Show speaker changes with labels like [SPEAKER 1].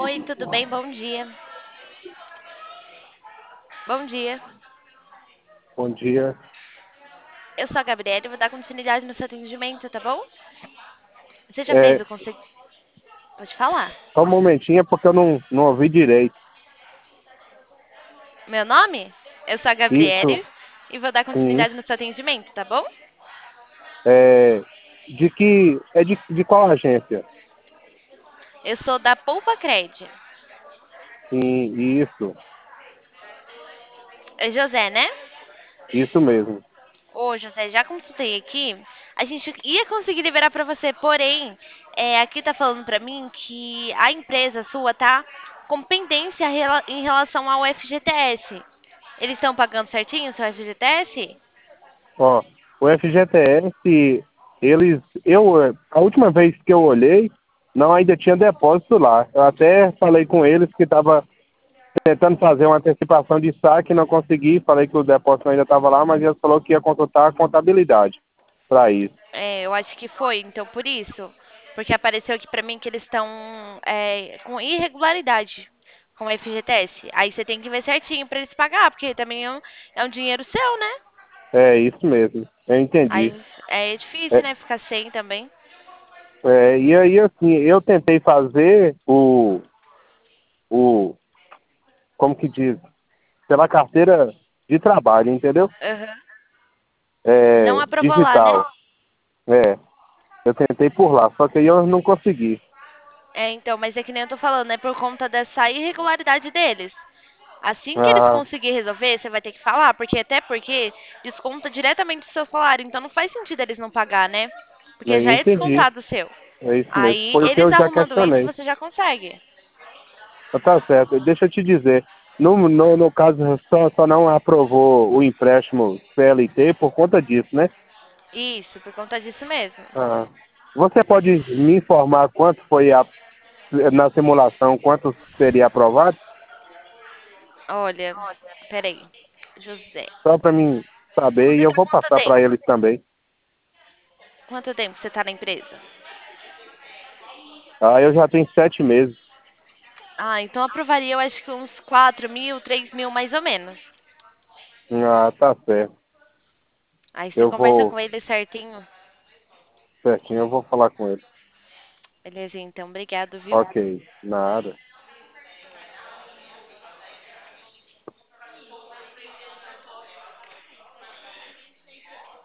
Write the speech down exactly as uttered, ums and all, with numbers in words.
[SPEAKER 1] Oi, tudo bem? Bom dia. Bom dia.
[SPEAKER 2] Bom dia.
[SPEAKER 1] Eu sou a Gabriela e vou dar continuidade no seu atendimento, tá bom? Você já fez
[SPEAKER 2] É,
[SPEAKER 1] o conselho? Pode falar.
[SPEAKER 2] só um momentinho, é porque eu não, não ouvi direito.
[SPEAKER 1] Meu nome? Eu sou a
[SPEAKER 2] Isso,
[SPEAKER 1] Gabriele e vou dar
[SPEAKER 2] sim.
[SPEAKER 1] continuidade no seu atendimento, tá bom?
[SPEAKER 2] É, de que, é de, de qual agência?
[SPEAKER 1] Eu sou da Poupa Cred.
[SPEAKER 2] Sim, isso,
[SPEAKER 1] É José, né?
[SPEAKER 2] isso mesmo.
[SPEAKER 1] Ô, José, já consultei aqui. A gente ia conseguir liberar pra você, porém, é, aqui tá falando pra mim que a empresa sua tá com pendência rela- em relação ao F G T S. Eles estão pagando certinho o seu F G T S?
[SPEAKER 2] Ó, o F G T S, eles, eu, eh, a última vez que eu olhei, não ainda tinha depósito lá. Eu até falei com eles que estava tentando fazer uma antecipação de saque, não consegui. Falei que o depósito ainda estava lá, mas eles falou que ia consultar a contabilidade para isso.
[SPEAKER 1] É, eu acho que foi, então por isso. Porque apareceu aqui pra mim que eles estão é, com irregularidade com o F G T S. Aí você tem que ver certinho pra eles pagar, porque também é um, é um dinheiro seu, né?
[SPEAKER 2] É isso mesmo, eu entendi.
[SPEAKER 1] Aí é difícil,
[SPEAKER 2] É,
[SPEAKER 1] né? Ficar sem também.
[SPEAKER 2] é, e aí, assim, eu tentei fazer o, o, como que diz, pela carteira de trabalho, entendeu?
[SPEAKER 1] Aham. Não
[SPEAKER 2] É,
[SPEAKER 1] aprovou lá, né?
[SPEAKER 2] digital. É, eu tentei por lá, só que aí eu não consegui.
[SPEAKER 1] É, então, mas é que nem eu tô falando, é por conta dessa irregularidade deles. Assim que eles
[SPEAKER 2] Ah,
[SPEAKER 1] conseguirem resolver, você vai ter que falar, porque até porque desconta diretamente do seu salário, então não faz sentido eles não pagar, né? Porque
[SPEAKER 2] eu
[SPEAKER 1] já é
[SPEAKER 2] entendi.
[SPEAKER 1] descontado o seu.
[SPEAKER 2] É isso mesmo.
[SPEAKER 1] Aí
[SPEAKER 2] Foi o que
[SPEAKER 1] eles
[SPEAKER 2] eu já
[SPEAKER 1] arrumando isso,
[SPEAKER 2] questionei.
[SPEAKER 1] você já consegue.
[SPEAKER 2] Mas tá certo. Deixa eu te dizer. No, no, no caso, só, só não aprovou o empréstimo C L T por conta disso, né?
[SPEAKER 1] Isso, por conta disso mesmo.
[SPEAKER 2] Ah, você pode me informar quanto foi a, na simulação, quanto seria aprovado?
[SPEAKER 1] Olha, peraí. José,
[SPEAKER 2] Só para mim saber e
[SPEAKER 1] você
[SPEAKER 2] eu
[SPEAKER 1] tá
[SPEAKER 2] vou
[SPEAKER 1] quanto
[SPEAKER 2] passar para
[SPEAKER 1] tempo?
[SPEAKER 2] eles também.
[SPEAKER 1] Quanto tempo você tá na empresa?
[SPEAKER 2] Ah, eu já tenho sete meses.
[SPEAKER 1] Ah, então aprovaria, eu acho que uns quatro mil, três mil mais ou menos.
[SPEAKER 2] Ah, tá certo.
[SPEAKER 1] Aí você
[SPEAKER 2] Eu
[SPEAKER 1] conversa
[SPEAKER 2] vou,
[SPEAKER 1] com ele certinho.
[SPEAKER 2] certinho, eu vou falar com eles.
[SPEAKER 1] Beleza, então, obrigado, viu?
[SPEAKER 2] Ok, nada.